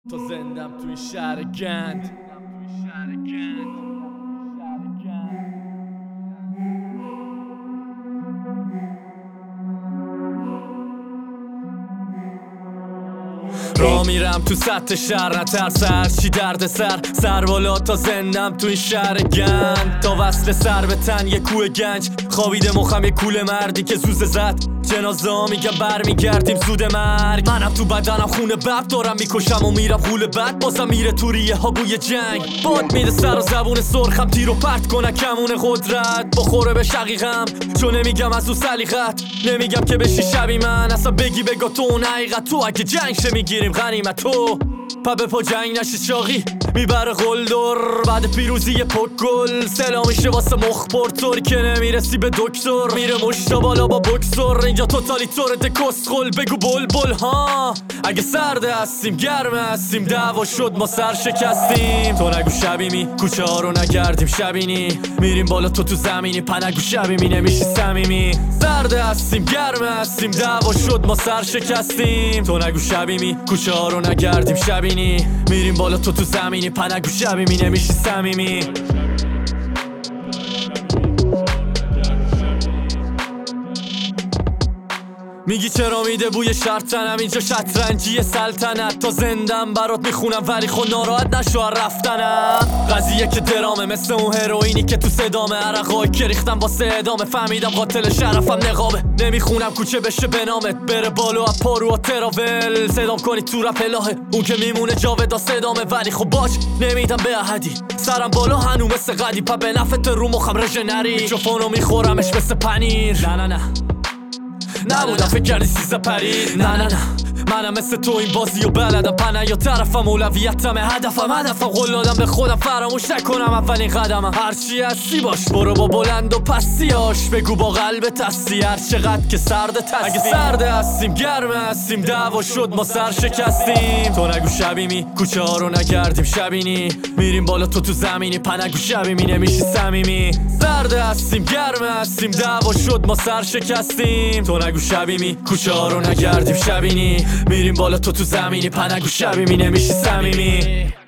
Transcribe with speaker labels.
Speaker 1: تا زندم توی شهر گند. را میرم تو سطح شهر، نترس هرچی درد سر بالا تا زندم توی شهر گند. تا وصل سر به تن یه کوه گنج، خوابیده مخم یه کوله مردی که زوزه زد. جنازه ها میگم برمیگردیم زود مرگ. منم تو بدنم خونه بب دارم میکشم و میرم غول بد، بازم میره تو ریه ها بوی جنگ. باد میده سر و زبون سرخم، تیر و پرت کنه کمون قدرت. بخوره به شقیقم چون نمیگم از او سلیقت، نمیگم که بشی شبی من، اصلا بگی بگا تو اون حقیقت. تو اگه جنگ شه میگیریم غنیمت، تو پا به پا جنگ نشی چاقی میبره قلدر. بعد پیروزی یه پک گل سلا میشه واسه مخبر، طوری که نمیرسی به دکتر میره مشتا بالا با بکسور. اینجا توتالیتور دکسخل بگو بلبل ها. اگه سرده هستیم گرمه هستیم، دعوا شد ما سر شکستیم. تو نگو شبیمی کوچه ها رو نگردیم شبینی، میریم بالا تو زمینی. پا نگو شبیمی نمیشی صمیمی. سرده هستیم گرمه هستیم، دعوا شد ما سر شکستیم. تو نگو شبیمی کوچه ها رو نگردیم شبینی، میریم بالا تو زمینی. پا نگو شبیمی نمیشی صمیمی. میگی چرا میده بوی شرطنم، اینجا شطرنجی سلطنت. تا زندم برات میخونم ولی خود ناراحت نشو رفتنم. قضیه که درامه مثل اون هروئینی که تو صدامه، عرقایی که ریختم واسه ادامه. فهمیدم قاتل شرفم نقابه، نمیخونم کوچه بشه به نامت. بره بالو از پارو تراول صدام کنی تو رپ الهه. اون که میمونه جاودا صدامه ولی خب باش نمیدم به احدی. سرم بالا هنو مثل قدی، پا به نفت رو مخم رژنری. میکروفونو میخورمش مثل پنیر. نه نبودم فکر کردی سیزه پرید. نه منم مثل تو این بازی و بلدم. پنه یا طرفم اولویتم هدفم قول به خودم فراموش نکنم اولین قدمم. هرچی هستی باش برو با بلند و پستیاش، بگو با قلبت هستی هر چقدر که سرده تستی. اگه سرده هستیم گرمه هستیم، دعوا شد ما سر شکستیم. تو نگو شبیمی کوچه ها رو نگردیم شبینی، میریم بالا تو زمینی. پا نگو شبیمی نمیشی صمیمی. سرده هستیم گرمه هستیم، دعوا شد ما سر شکستیم. تو نگو شبیمی کوچه ها رو نگردیم شبینی، میریم بالا تو زمینی. پا نگو شبیمی نمیشی صمیمی.